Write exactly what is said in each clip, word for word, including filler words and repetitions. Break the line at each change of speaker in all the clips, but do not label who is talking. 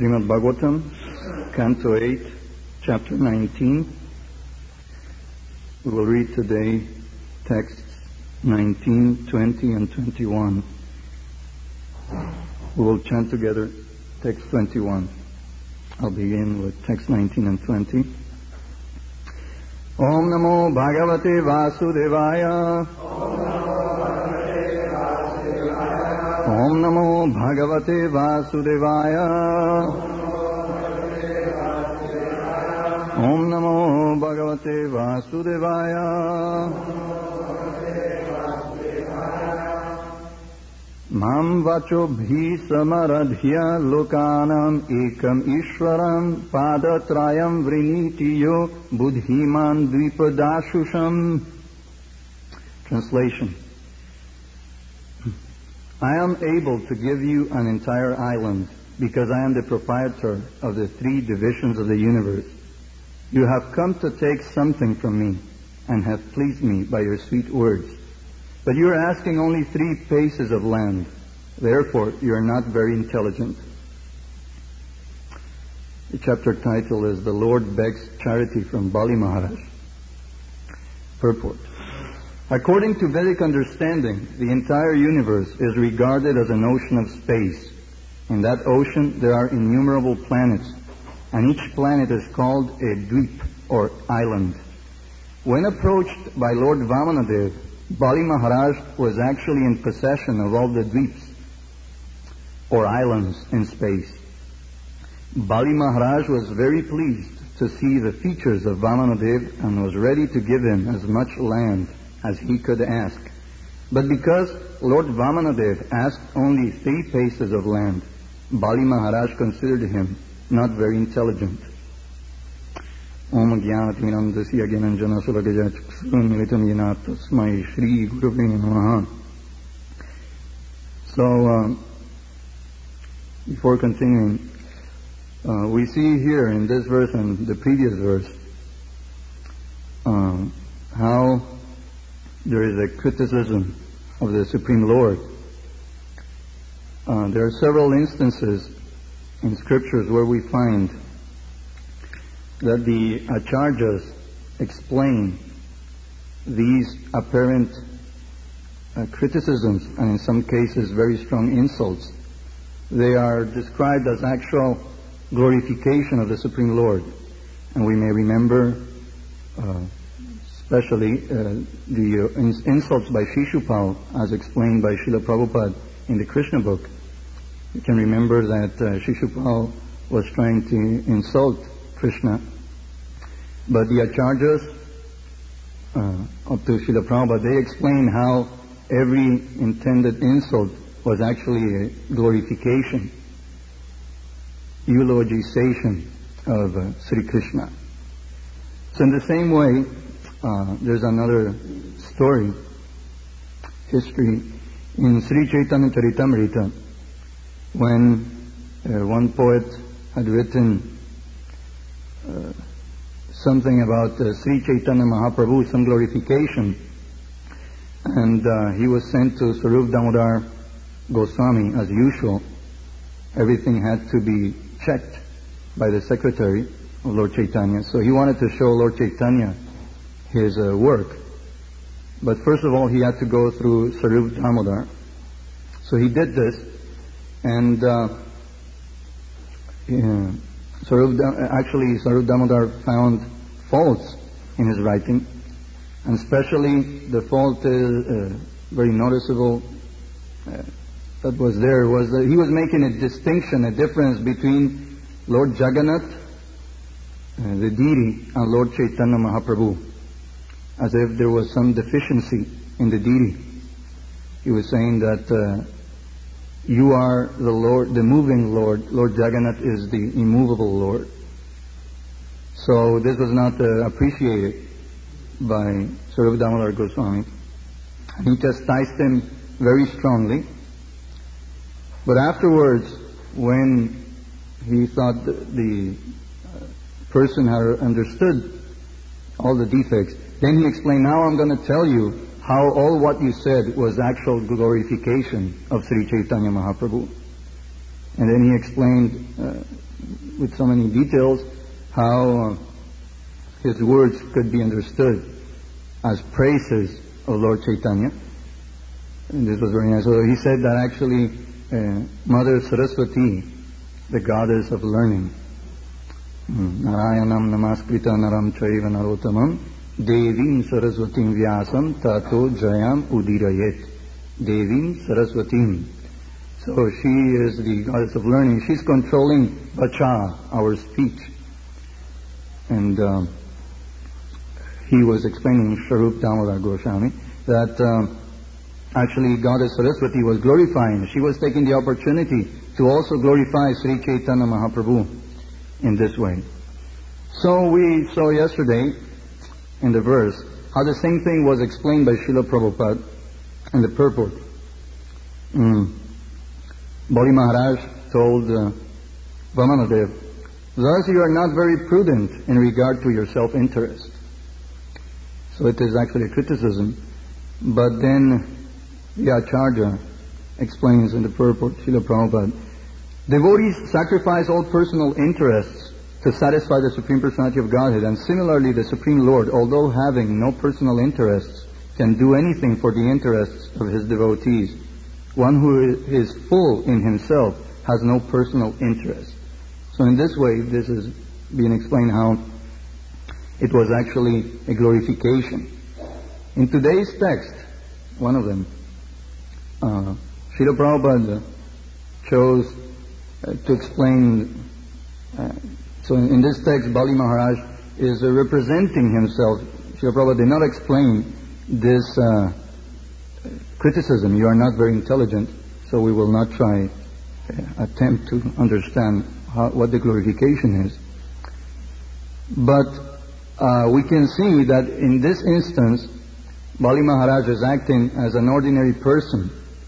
Srimad Bhagavatam, Canto eight, Chapter nineteen. We will read today texts nineteen, twenty, and twenty-one. We will chant together text twenty-one. I'll begin with text nineteen and twenty. Om Namo Bhagavate Vasudevaya. Om Namo Bhagavate Vasudevaya. Om Namo Bhagavate Vasudevaya. Mam vachobhi samaradhya lokanam ekam ishwaram padatrayam vrinitiyo buddhiman dvipadashusham. Translation. I am able to give you an entire island because I am the proprietor of the three divisions of the universe. You have come to take something from me and have pleased me by your sweet words. But you are asking only three paces of land. Therefore, you are not very intelligent. The chapter title is The Lord Begs Charity from Bali Maharaj. Purport. According to Vedic understanding, the entire universe is regarded as an ocean of space. In that ocean, there are innumerable planets, and each planet is called a dweep, or island. When approached by Lord Vamanadev, Bali Maharaj was actually in possession of all the dweeps, or islands in space. Bali Maharaj was very pleased to see the features of Vamanadev and was ready to give him as much land as he could ask. But because Lord Vamanadev asked only three paces of land, Bali Maharaj considered him not very intelligent. Om Jnanatinam Dasya Gyananjana Sulagaya Chaksun Militam Yenat Tasmai Shri Guruvne Namaha. So, uh, before continuing, uh, we see here in this verse and the previous verse uh, how there is a criticism of the Supreme Lord. Uh, there are several instances in scriptures where we find that the Acharyas explain these apparent uh, criticisms and in some cases very strong insults. They are described as actual glorification of the Supreme Lord. And we may remember uh, especially uh, the uh, ins- insults by Shishupal as explained by Srila Prabhupada in the Krishna book. You can remember that uh, Shishupal was trying to insult Krishna. But the Acharyas, uh, up to Srila Prabhupada, they explain how every intended insult was actually a glorification, eulogization of uh, Sri Krishna. So in the same way, uh, there's another story, history, in Sri Chaitanya Charitamrita, when uh, one poet had written uh, something about uh, Sri Chaitanya Mahaprabhu, some glorification, and uh, he was sent to Sarup Damodar Goswami as usual. Everything had to be checked by the secretary of Lord Chaitanya. So he wanted to show Lord Chaitanya his uh, work. But first of all, he had to go through Sarup Damodar. So he did this, and uh, yeah, Sarup, actually Sarup Damodar found faults in his writing, and especially the fault is uh, very noticeable uh, that was there was that he was making a distinction, a difference between Lord Jagannath, uh, the deity, and Lord Chaitanya Mahaprabhu, as if there was some deficiency in the deity. He was saying that uh, you are the Lord, the moving Lord. Lord Jagannath is the immovable Lord. So this was not uh, appreciated by Sarup Damodar Goswami. And he chastised him very strongly. But afterwards, when he thought the, the uh, person had understood all the defects, then he explained, now I'm going to tell you how all what you said was actual glorification of Sri Chaitanya Mahaprabhu. And then he explained uh, with so many details how uh, his words could be understood as praises of Lord Chaitanya. And this was very nice. So he said that actually uh, Mother Saraswati, the goddess of learning, Narayanam Namaskrita Naram Chaiva Narotamam Devim Saraswatim Vyasam Tato Jayam Udirayet. Devim Saraswatim. So she is the goddess of learning. She's controlling Vacha, our speech. And uh, he was explaining, Sharup Damodar Goswami, that uh, actually Goddess Saraswati was glorifying. She was taking the opportunity to also glorify Sri Chaitanya Mahaprabhu in this way. So we saw yesterday in the verse how the same thing was explained by Srila Prabhupada in the purport. Mm. Bali Maharaj told uh, Vamanadev, thus you are not very prudent in regard to your self-interest. So it is actually a criticism. But then the Acharya explains in the purport, Srila Prabhupada, devotees sacrifice all personal interests to satisfy the Supreme Personality of Godhead, and similarly the Supreme Lord, although having no personal interests, can do anything for the interests of his devotees. One who is full in himself has no personal interest. So in this way, this is being explained how it was actually a glorification. In today's text, one of them, uh, Srila Prabhupada chose uh, to explain, uh, so in, in this text, Bali Maharaj is uh, representing himself. Srila Prabhupada did not explain this uh, criticism. You are not very intelligent, so we will not try uh, attempt to understand how, what the glorification is. But uh, we can see that in this instance, Bali Maharaj is acting as an ordinary person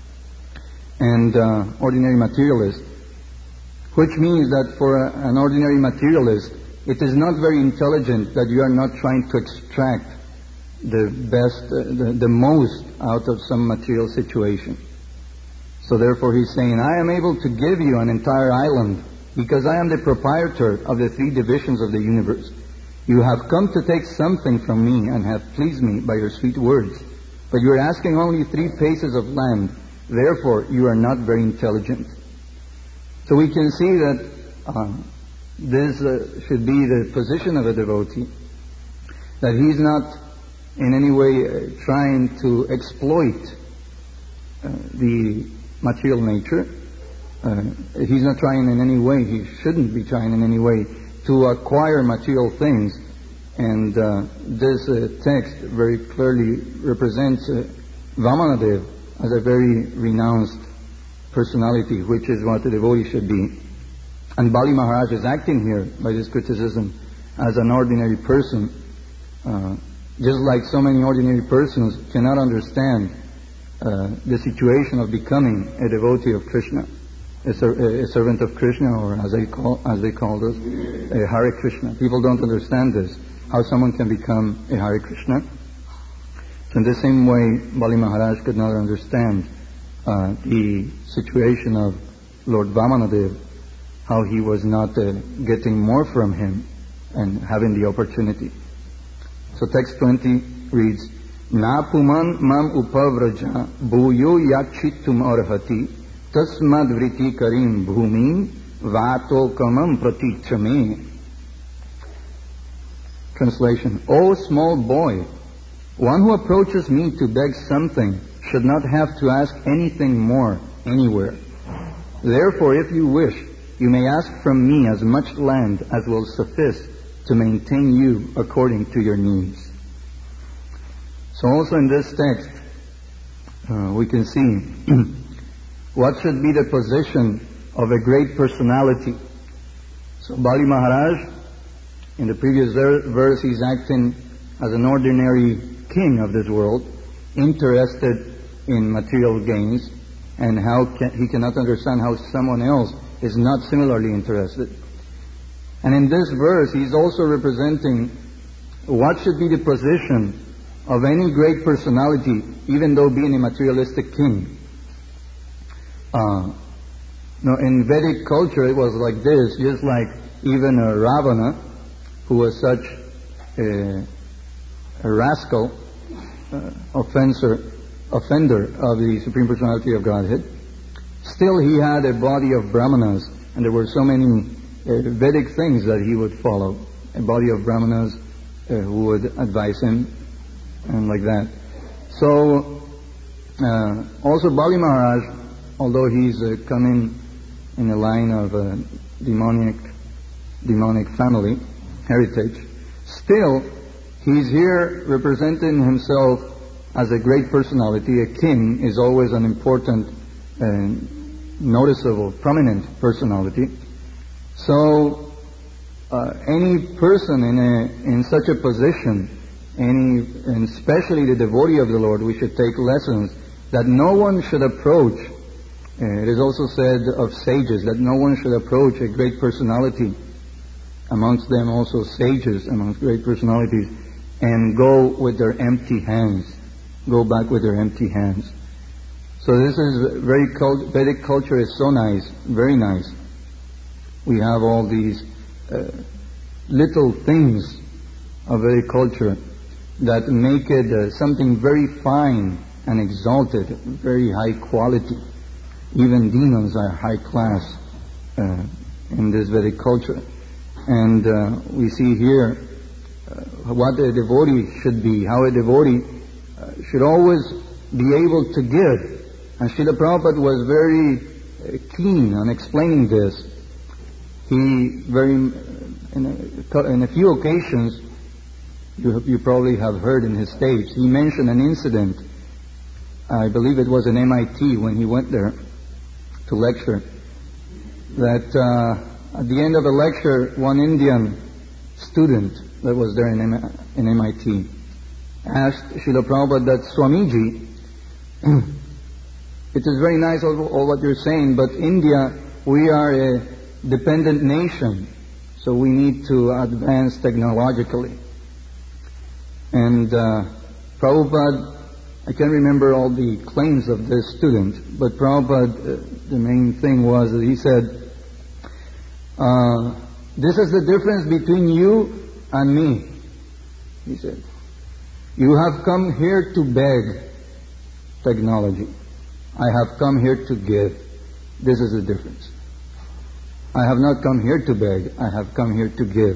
and uh, ordinary materialist, which means that for a, an ordinary materialist, it is not very intelligent that you are not trying to extract the best, uh, the, the most out of some material situation. So therefore he's saying, I am able to give you an entire island because I am the proprietor of the three divisions of the universe. You have come to take something from me and have pleased me by your sweet words, but you are asking only three paces of land. Therefore, you are not very intelligent. So we can see that uh, this uh, should be the position of a devotee, that he's not in any way uh, trying to exploit uh, the material nature. Uh, he's not trying in any way, he shouldn't be trying in any way to acquire material things. And uh, this uh, text very clearly represents uh, Vamanadev as a very renounced personality, which is what the devotee should be. And Bali Maharaj is acting here by this criticism as an ordinary person, uh, just like so many ordinary persons cannot understand uh, the situation of becoming a devotee of Krishna, a, ser- a servant of Krishna, or as they call as they call us, a Hare Krishna. People don't understand this, how someone can become a Hare Krishna. So in the same way, Bali Maharaj could not understand uh, the situation of Lord Vamanadev, how he was not uh, getting more from him and having the opportunity. So text twenty reads, Na puman mam upavraja bhuyo yakshittum arhati tasmad vriti karim bhumin vato kamam pratichame. Translation: O small boy, one who approaches me to beg something should not have to ask anything more anywhere. Therefore, if you wish, you may ask from me as much land as will suffice to maintain you according to your needs. So also in this text, uh, we can see what should be the position of a great personality. So Bali Maharaj, in the previous verse, he's acting as an ordinary king of this world, interested in material gains, and how can, he cannot understand how someone else is not similarly interested. And in this verse, he's also representing what should be the position of any great personality, even though being a materialistic king. Uh, Now, in Vedic culture, it was like this, just like even a Ravana, who was such a, a rascal, uh, offender, offender of the Supreme Personality of Godhead. Still, he had a body of Brahmanas, and there were so many uh, Vedic things that he would follow. A body of Brahmanas uh, who would advise him, and like that. So, uh, also Bali Maharaj, although he's uh, coming in a line of a demonic, demonic family, heritage, still, he's here representing himself as a great personality. A king is always an important, uh, noticeable, prominent personality. So, uh, any person in a in such a position, any, and especially the devotee of the Lord, we should take lessons that no one should approach. Uh, it is also said of sages that no one should approach a great personality, amongst them also sages, amongst great personalities, and go with their empty hands. Go back with their empty hands. So this is very, cult- Vedic culture is so nice, very nice. We have all these uh, little things of Vedic culture that make it uh, something very fine and exalted, very high quality. Even demons are high class uh, in this Vedic culture. And uh, we see here uh, what a devotee should be, how a devotee uh, should always be able to give. And Srila Prabhupada was very uh, keen on explaining this. He very, in a, in a few occasions, you, you probably have heard in his tapes, he mentioned an incident. I believe it was in M I T when he went there to lecture, that uh, at the end of a lecture, one Indian student that was there in, M- in M I T asked Srila Prabhupada that, Swamiji, it is very nice all, all what you're saying, but India, we are a dependent nation, so we need to advance technologically. And uh, Prabhupada, I can't remember all the claims of this student, but Prabhupada, uh, the main thing was that he said, uh, this is the difference between you and me, he said. You have come here to beg technology. I have come here to give. This is the difference. I have not come here to beg. I have come here to give.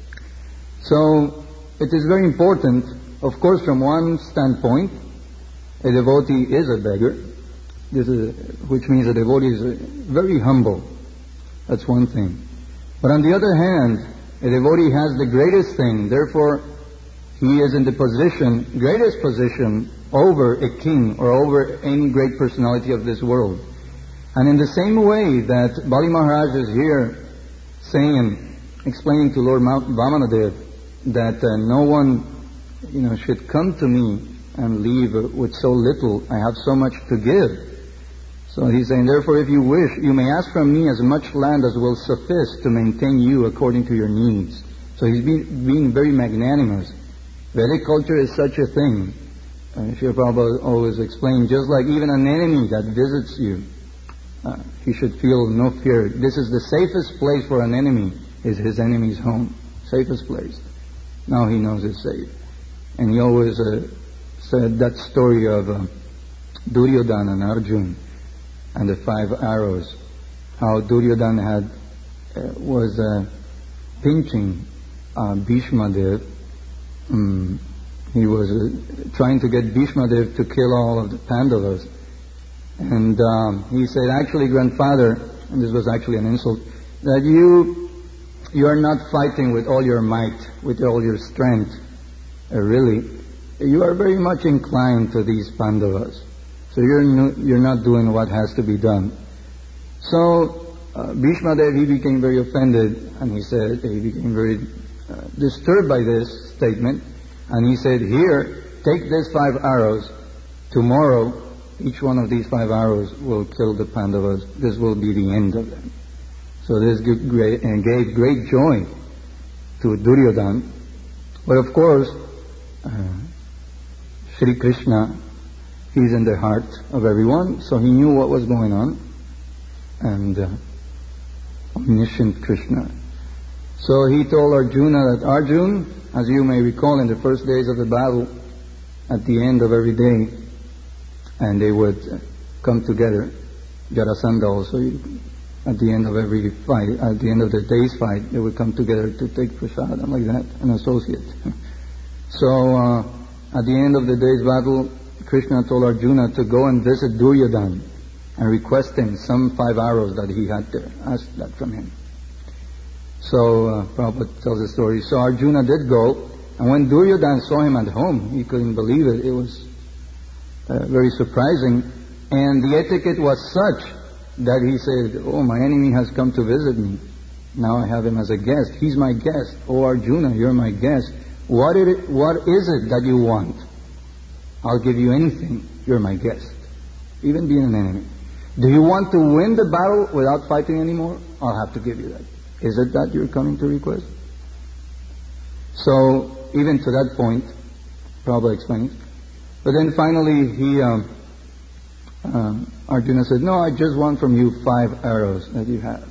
So, it is very important, of course, from one standpoint, a devotee is a beggar, this is, which means a devotee is very humble. That's one thing. But on the other hand, a devotee has the greatest thing, therefore he is in the position, greatest position, over a king or over any great personality of this world. And in the same way that Bali Maharaj is here saying, explaining to Lord Vamanadev that uh, no one, you know, should come to me and leave with so little. I have so much to give. So he's saying, therefore, if you wish, you may ask from me as much land as will suffice to maintain you according to your needs. So he's being, being very magnanimous. Vedic culture is such a thing. Uh, Srila Prabhupada always explained, just like even an enemy that visits you, uh, he should feel no fear. This is the safest place for an enemy, is his enemy's home. Safest place. Now he knows it's safe. And he always uh, said that story of uh, Duryodhana and Arjuna and the five arrows. How Duryodhana had uh, was uh, pinching uh, Bhishma Dev. Um, he was uh, trying to get Bhishma Dev to kill all of the Pandavas. And um, he said, actually, grandfather, and this was actually an insult, that you you are not fighting with all your might, with all your strength. Uh, really, you are very much inclined to these Pandavas. So you're no, you're not doing what has to be done. So uh, Bhishma Dev, he became very offended, and he said, he became very uh, disturbed by this statement, and he said, here, take these five arrows. Tomorrow, each one of these five arrows will kill the Pandavas. This will be the end of them. So this gave great, and gave great joy to Duryodhana. But of course, uh, Sri Krishna, he's in the heart of everyone, so he knew what was going on. and uh, omniscient Krishna. So he told Arjuna that, Arjuna, as you may recall, in the first days of the battle, at the end of every day, and they would come together, Jarasandha also, at the end of every fight, at the end of the day's fight, they would come together to take prasadam like that, an associate. So uh, at the end of the day's battle, Krishna told Arjuna to go and visit Duryodhana and request him some five arrows that he had there. Ask that from him. So uh, Prabhupada tells the story. So Arjuna did go, and when Duryodhana saw him at home, he couldn't believe it. It was uh, very surprising. And the etiquette was such that he said, oh, my enemy has come to visit me. Now I have him as a guest. He's my guest. Oh, Arjuna, you're my guest. What is it, what is it that you want? I'll give you anything. You're my guest. Even being an enemy. Do you want to win the battle without fighting anymore? I'll have to give you that. Is it that you're coming to request? So, even to that point, Prabhupada explains. But then finally, he, um, um, Arjuna said, no, I just want from you five arrows that you have.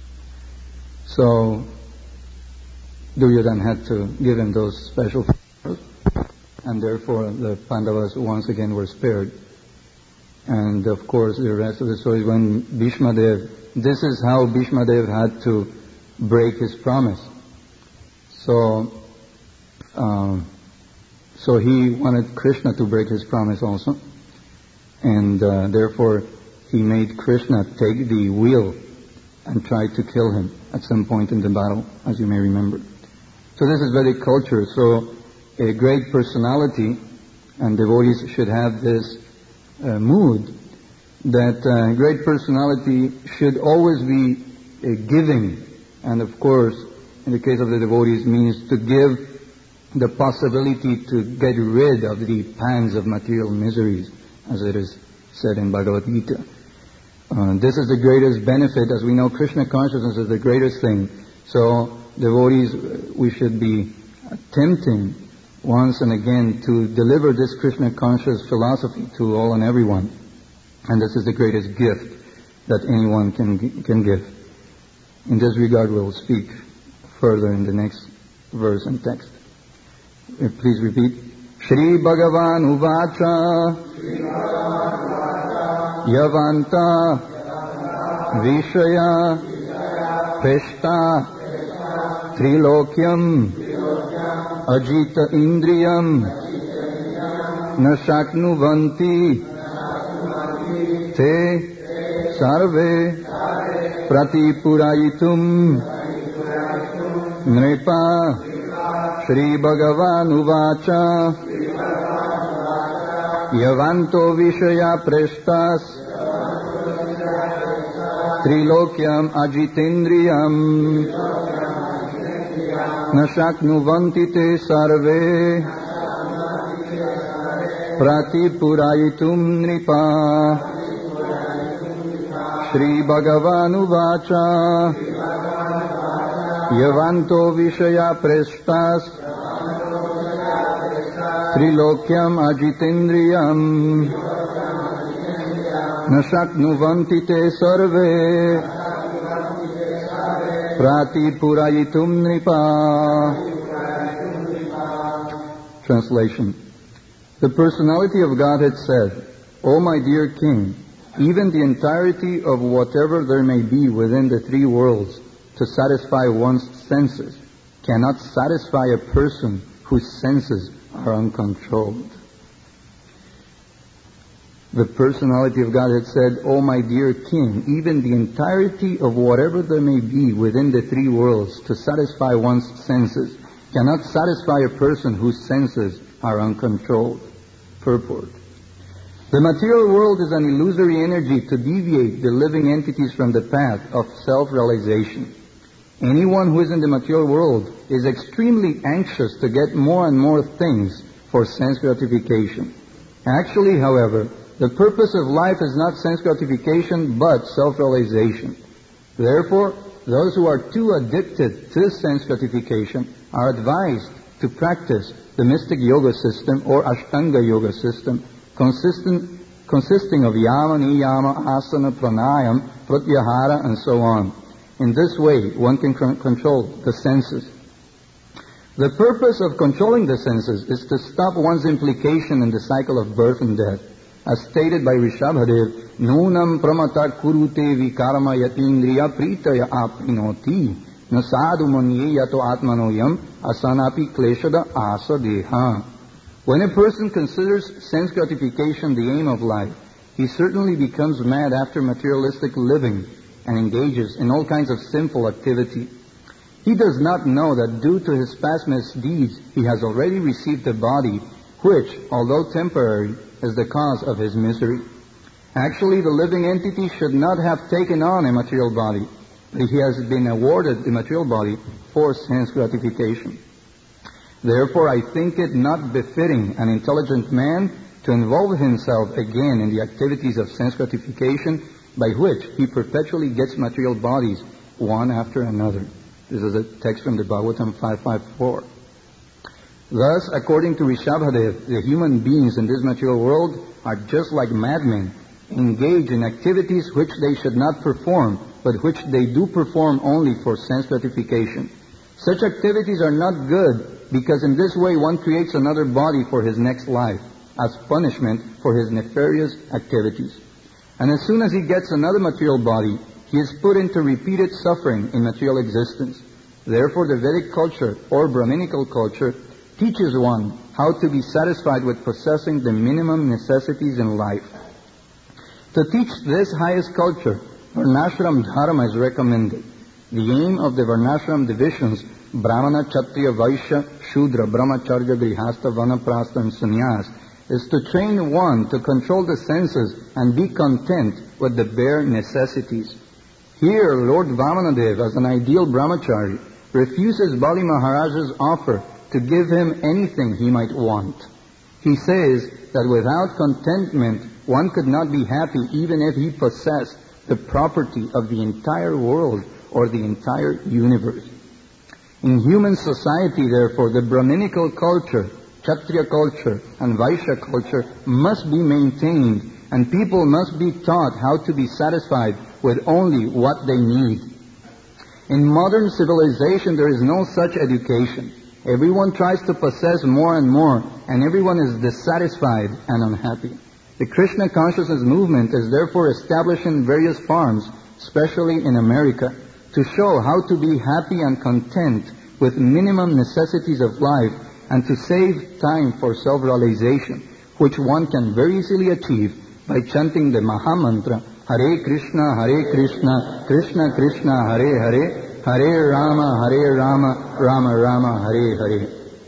So, Duryodhana had to give him those special arrows, and therefore the Pandavas once again were spared. And of course, the rest of the story is when Bhishma Dev, this is how Bhishma Dev had to break his promise. So, um, so he wanted Krishna to break his promise also, and uh, therefore he made Krishna take the wheel and try to kill him at some point in the battle, as you may remember. So this is Vedic culture. So a great personality, and devotees should have this uh, mood, that uh, great personality should always be uh, giving, and of course, in the case of the devotees, means to give the possibility to get rid of the pangs of material miseries, as it is said in Bhagavad Gita. Uh, this is the greatest benefit. As we know, Krishna consciousness is the greatest thing. So, devotees, we should be attempting once and again to deliver this Krishna conscious philosophy to all and everyone. And this is the greatest gift that anyone can can give. In this regard, we'll speak further in the next verse and text. Uh, please repeat. Shri Bhagavan Uvacha Yavanta Vishaya Preshta Trilokyam Ajita Indriyam Na Shaknuvanti Te Sarve Pratipurayitum Nripa Shri Bhagavan Uvacha Yavanto Vishaya Preshtas Trilokyam Ajitendriyam Nashaknuvanti Te Sarve Pratipurayitum Nripa Shri Bhagavan Uvacha Yavanto Vishaya Preshtas Trilokyam Ajitendriyam Nashaknuvanti Te Sarve Pratipurayitum Nripa. Translation. The personality of Godhead said, O my dear King, even the entirety of whatever there may be within the three worlds to satisfy one's senses cannot satisfy a person whose senses are uncontrolled. The personality of Godhead said, O my dear King, even the entirety of whatever there may be within the three worlds to satisfy one's senses cannot satisfy a person whose senses are uncontrolled. Purport. The material world is an illusory energy to deviate the living entities from the path of self-realization. Anyone who is in the material world is extremely anxious to get more and more things for sense gratification. Actually, however, the purpose of life is not sense gratification, but self-realization. Therefore, those who are too addicted to sense gratification are advised to practice the mystic yoga system or Ashtanga yoga system, consistent, consisting of yama, niyama, asana, pranayam, pratyahara, and so on. In this way, one can c- control the senses. The purpose of controlling the senses is to stop one's implication in the cycle of birth and death. As stated by Rishabhadev, Nunam pramata kurute vikarma yatindriya pritaya apinoti nasadu manyeyato atmanoyam asanapi kleshada asadeha. When a person considers sense gratification the aim of life, he certainly becomes mad after materialistic living and engages in all kinds of sinful activity. He does not know that due to his past misdeeds, he has already received a body which, although temporary, is the cause of his misery. Actually, the living entity should not have taken on a material body, but he has been awarded the material body for sense gratification. Therefore, I think it not befitting an intelligent man to involve himself again in the activities of sense gratification by which he perpetually gets material bodies one after another. This is a text from the Bhagavatam five fifty-four. Thus, according to Rishabhadev, the human beings in this material world are just like madmen, engaged in activities which they should not perform, but which they do perform only for sense gratification. Such activities are not good, because in this way one creates another body for his next life, as punishment for his nefarious activities. And as soon as he gets another material body, he is put into repeated suffering in material existence. Therefore, the Vedic culture, or Brahminical culture, teaches one how to be satisfied with possessing the minimum necessities in life. To teach this highest culture, Varnashram Dharma is recommended. The aim of the Varnashram divisions, Brahmana, Kshatriya, Vaishya, Shudra, Brahmacharya, Grihastha, Vanaprastha, and Sannyas, is to train one to control the senses and be content with the bare necessities. Here, Lord Vamanadev, as an ideal brahmachari, refuses Bali Maharaja's offer to give him anything he might want. He says that without contentment, one could not be happy even if he possessed the property of the entire world or the entire universe. In human society, therefore, the Brahminical culture, Kshatriya culture, and Vaishya culture must be maintained, and people must be taught how to be satisfied with only what they need. In modern civilization, there is no such education. Everyone tries to possess more and more, and everyone is dissatisfied and unhappy. The Krishna consciousness movement is therefore establishing various farms, especially in America, to show how to be happy and content with minimum necessities of life and to save time for self-realization, which one can very easily achieve by chanting the Maha Mantra, Hare Krishna, Hare Krishna, Krishna Krishna, Hare Hare, Hare Rama, Hare Rama, Rama Rama, Hare Hare.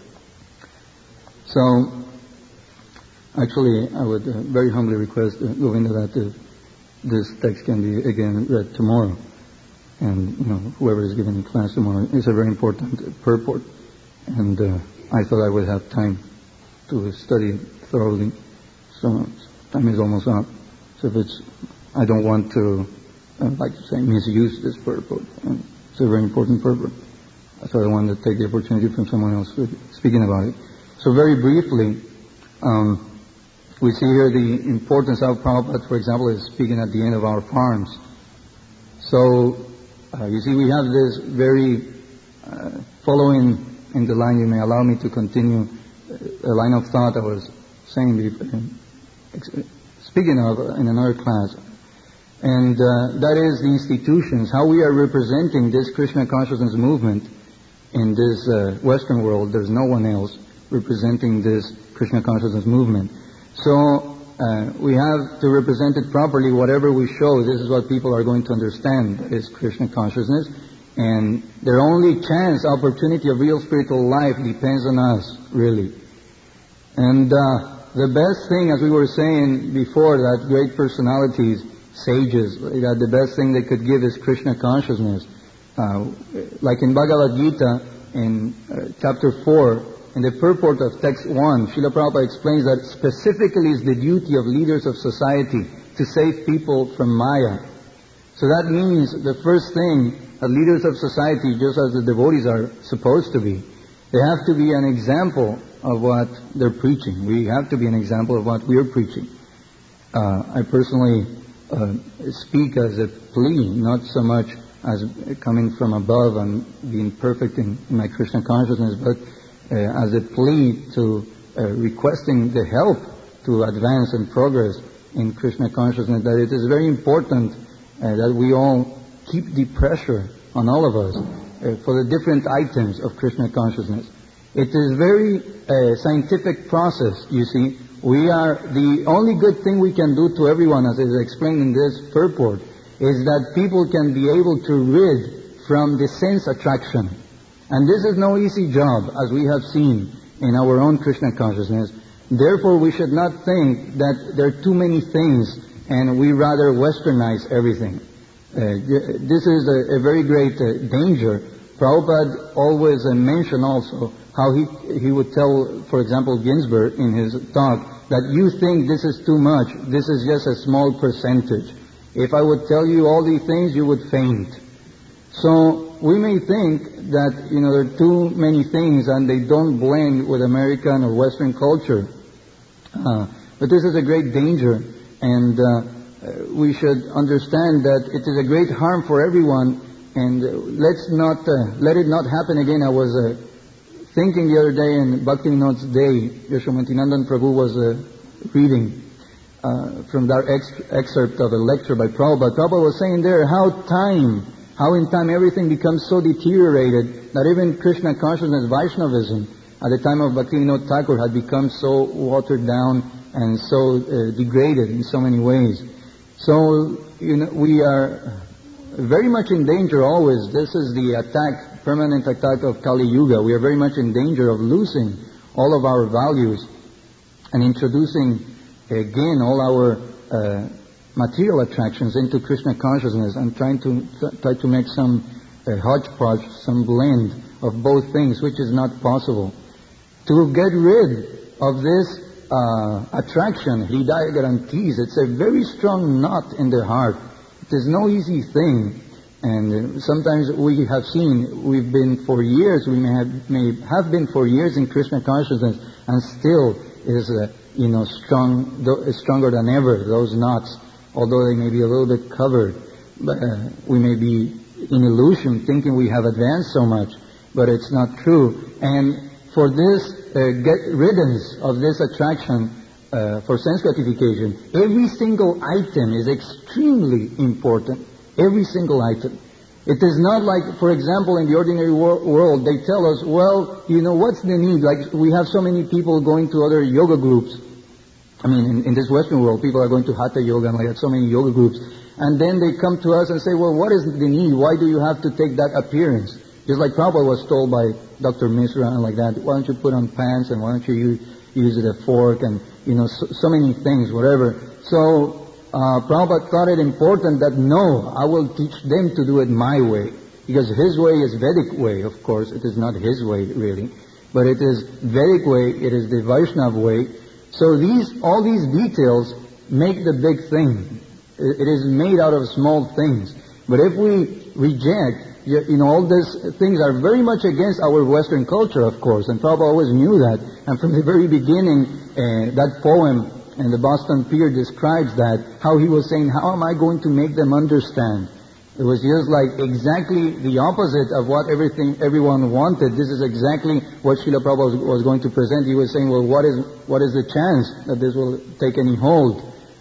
So, actually, I would uh, very humbly request uh, Govinda that uh, this text can be again read tomorrow. And, you know, whoever is giving class tomorrow, it's a very important uh, purport. And uh, I thought I would have time to study it thoroughly. So, time is almost up. So if it's, I don't want to, I would like to say, misuse this purport. And it's a very important purport. So I wanted to take the opportunity from someone else speaking about it. So very briefly, um, we see here the importance of Prabhupada, for example, is speaking at the end of our farms. So, uh, you see, we have this very, uh, following in the line, you may allow me to continue a line of thought I was saying, uh, speaking of in another class. And uh, that is the institutions, how we are representing this Krishna consciousness movement in this uh, Western world. There's no one else representing this Krishna consciousness movement. So uh, we have to represent it properly. Whatever we show, this is what people are going to understand, that is Krishna consciousness. And their only chance, opportunity of real spiritual life depends on us, really. And uh, the best thing, as we were saying before, that great personalities, sages, that the best thing they could give is Krishna consciousness. Uh, like in Bhagavad Gita, in uh, chapter four, in the purport of text one, Srila Prabhupada explains that specifically is the duty of leaders of society to save people from Maya. So that means the first thing that leaders of society, just as the devotees are supposed to be, they have to be an example of what they're preaching. We have to be an example of what we're preaching. uh, I personally uh, speak as a plea, not so much as coming from above and being perfect in, in my Krishna consciousness, but uh, as a plea to uh, requesting the help to advance and progress in Krishna consciousness, that it is very important uh, that we all keep the pressure on all of us uh, for the different items of Krishna consciousness. It is very uh, scientific process, you see. We are, the only good thing we can do to everyone, as is explained in this purport, is that people can be able to rid from the sense attraction. And this is no easy job, as we have seen in our own Krishna consciousness. Therefore, we should not think that there are too many things and we rather westernize everything. Uh, this is a, a very great uh, danger. Prabhupada always uh, mentioned also how he he would tell, for example, Ginsburg in his talk, that you think this is too much, this is just a small percentage. If I would tell you all these things, you would faint. So we may think that, you know, there are too many things and they don't blend with American or Western culture. Uh, but this is a great danger, and uh, we should understand that it is a great harm for everyone, and uh, let's not uh, let it not happen again. I was uh, thinking the other day in Bhaktivinoda's day, Yashomantinandan Prabhu was uh, reading uh, from that ex- excerpt of a lecture by Prabhupada. Prabhupada was saying there how time, how in time everything becomes so deteriorated that even Krishna consciousness, Vaishnavism, at the time of Bhaktivinoda Thakur had become so watered down and so uh, degraded in so many ways. So, you know, we are very much in danger always. This is the attack, permanent attack of Kali Yuga. We are very much in danger of losing all of our values and introducing again all our uh, material attractions into Krishna consciousness and trying to th- try to make some uh, hodgepodge, some blend of both things, which is not possible. To get rid of this uh, attraction, Hridaya guarantees, it's a very strong knot in the heart. It is no easy thing. And uh, sometimes we have seen, we've been for years, we may have, may have been for years in Krishna consciousness, and still is, uh, you know, strong, th- stronger than ever, those knots, although they may be a little bit covered. But, uh, we may be in illusion, thinking we have advanced so much, but it's not true. And for this uh, get riddance of this attraction uh, for sense gratification, every single item is extremely important. Every single item. It is not like, for example, in the ordinary wor- world, they tell us, well, you know, what's the need? Like, we have so many people going to other yoga groups. I mean, in, in this Western world, people are going to Hatha Yoga, and we have so many yoga groups. And then they come to us and say, well, what is the need? Why do you have to take that appearance? Just like Prabhupada was told by Doctor Misra and like that, why don't you put on pants and why don't you use, use a fork and, you know, so, so many things, whatever. So, uh, Prabhupada thought it important that no, I will teach them to do it my way. Because his way is Vedic way, of course. It is not his way, really. But it is Vedic way, it is the Vaishnava way. So these, all these details make the big thing. It is made out of small things. But if we reject, you know, all these things are very much against our Western culture, of course, and Prabhupada always knew that. And from the very beginning, uh, that poem in the Boston Pier describes that, how he was saying, how am I going to make them understand? It was just like exactly the opposite of what everything everyone wanted. This is exactly what Srila Prabhupada was, was going to present. He was saying, well, what is what is the chance that this will take any hold?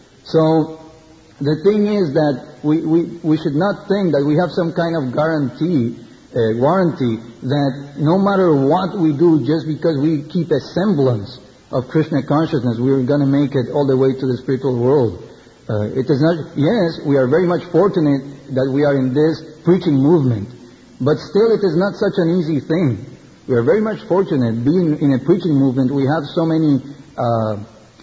So the thing is that we, we, we should not think that we have some kind of guarantee, uh, warranty, that no matter what we do, just because we keep a semblance of Krishna consciousness, we're going to make it all the way to the spiritual world. Uh, it is not, yes, we are very much fortunate that we are in this preaching movement, but still it is not such an easy thing. We are very much fortunate. Being in a preaching movement, we have so many uh,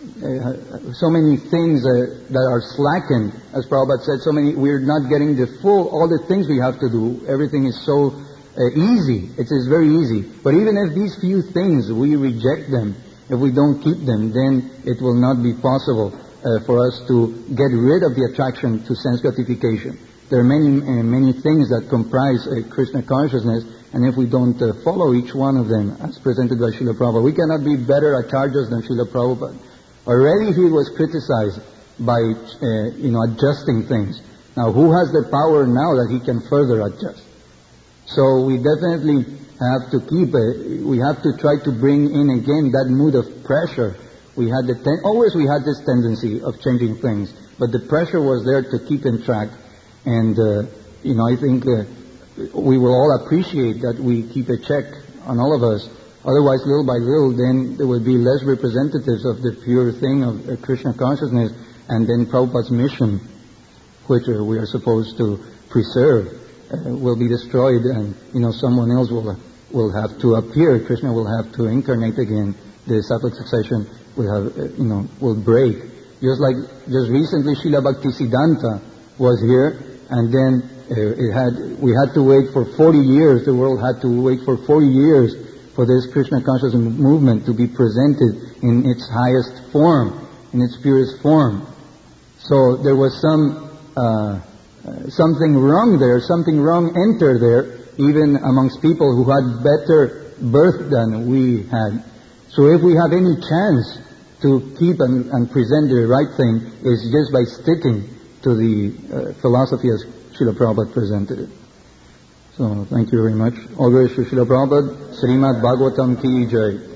Uh, so many things uh, that are slackened, as Prabhupada said, so many, we're not getting the full, all the things we have to do. Everything is so uh, easy. It is very easy. But even if these few things, we reject them, if we don't keep them, then it will not be possible uh, for us to get rid of the attraction to sense gratification. There are many, uh, many things that comprise uh, Krishna consciousness, and if we don't uh, follow each one of them, as presented by Srila Prabhupada, we cannot be better acharyas than Srila Prabhupada. Already he was criticized by, uh, you know, adjusting things. Now, who has the power now that he can further adjust? So we definitely have to keep, a, we have to try to bring in again that mood of pressure. We had the ten, always we had this tendency of changing things, but the pressure was there to keep in track. And, uh, you know, I think uh, we will all appreciate that we keep a check on all of us. Otherwise, little by little, then there will be less representatives of the pure thing of uh, Krishna consciousness, and then Prabhupada's mission, which uh, we are supposed to preserve, uh, will be destroyed, and, you know, someone else will will have to appear. Krishna will have to incarnate again. The Sattvic succession will have, uh, you know, will break. Just like just recently, Srila Bhaktisiddhanta was here, and then uh, it had we had to wait for forty years. The world had to wait for forty years for this Krishna consciousness movement to be presented in its highest form, in its purest form. So there was some uh, uh, something wrong there, something wrong entered there, even amongst people who had better birth than we had. So if we have any chance to keep and, and present the right thing, is just by sticking to the uh, philosophy as Srila Prabhupada presented it. So thank you very much. All glory to Srila Prabhupada. Srimad Bhagavatam ki jai.